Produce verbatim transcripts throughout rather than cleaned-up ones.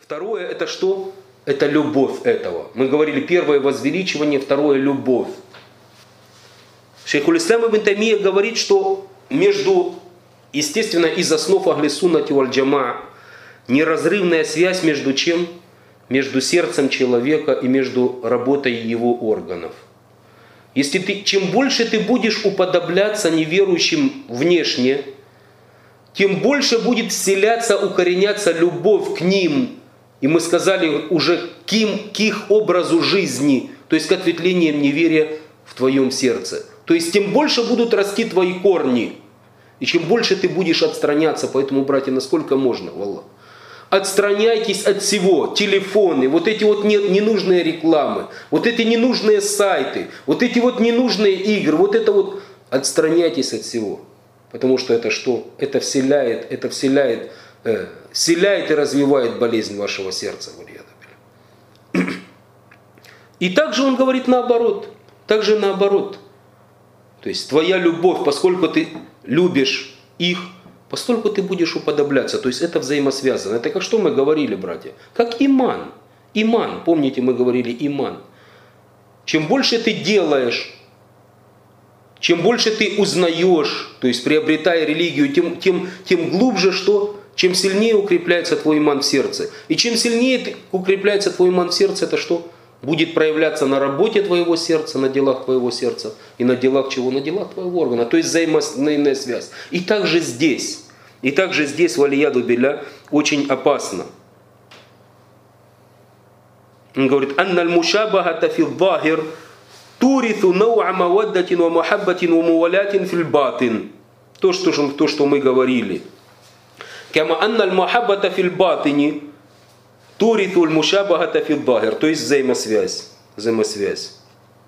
Второе это что? Это любовь этого. Мы говорили, первое возвеличивание, второе любовь. Шейхуль-Ислам ибн Таймия говорит, что между, естественно, из основ Ахли Суннати валь Джамаа неразрывная связь между чем? Между сердцем человека и между работой его органов. Если ты, чем больше ты будешь уподобляться неверующим внешне, тем больше будет вселяться, укореняться любовь к ним. И мы сказали уже к, им, к их образу жизни, то есть к ответвлениям неверия в твоем сердце. То есть тем больше будут расти твои корни. И чем больше ты будешь отстраняться, поэтому, братья, насколько можно, валлах. Отстраняйтесь от всего, телефоны, вот эти вот ненужные рекламы, вот эти ненужные сайты, вот эти вот ненужные игры, вот это вот, отстраняйтесь от всего. Потому что это что? Это вселяет, это вселяет, э, вселяет и развивает болезнь вашего сердца. И также он говорит наоборот, также наоборот. То есть твоя любовь, поскольку ты любишь их, постольку ты будешь уподобляться. То есть это взаимосвязано. Это как что мы говорили, братья? Как иман. Иман. Помните, мы говорили иман. Чем больше ты делаешь, чем больше ты узнаешь, то есть приобретая религию, тем, тем, тем глубже что? Чем сильнее укрепляется твой иман в сердце. И чем сильнее укрепляется твой иман в сердце, это что? Будет проявляться на работе твоего сердца, на делах твоего сердца. И на делах чего? На делах твоего органа. То есть взаимосвязанная связь. И также здесь. И также здесь, валияду билля, очень опасно. Он говорит, «Анналь мушабахата фил захир туриту науа маваддатин ва мухаббатин ва мувалятин фил батин». То, что, то, что мы говорили. «Кама анналь мухаббата фил батини». Туритуль мушабахата фил захир, то есть взаимосвязь. Взаимосвязь.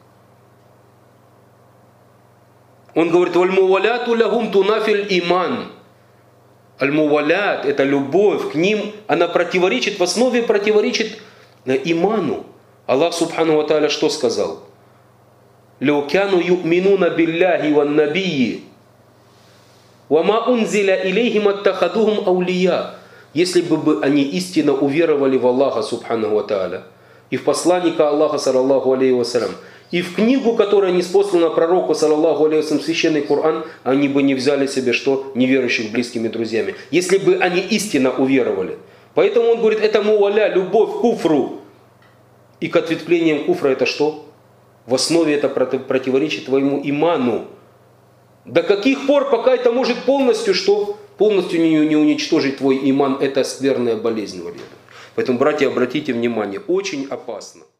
Он говорит, валь-муваляту лахум тунафиль иман. Аль-мувалят, это любовь к ним, она противоречит, в основе противоречит иману. Аллах субхану ва тааля что сказал? Лаукяну ю'минуна билляхи ван набийи ва ма унзиля илейхим аттахадухум аулия. Если бы они истинно уверовали в Аллаха субхану ва тааля и в посланника Аллаха саллаллаху алейхи вассалям, и в книгу, которая ниспослана пророку саллаллаху алейхи вассалям, священный Коран, они бы не взяли себе что? Неверующих близкими друзьями. Если бы они истинно уверовали. Поэтому он говорит, это муваля, любовь к куфру. И к ответвлениям куфра это что? В основе это противоречит твоему иману. До каких пор, пока это может полностью что? Полностью не, не уничтожить твой иман, это скверная болезнь. Поэтому, братья, обратите внимание, очень опасно.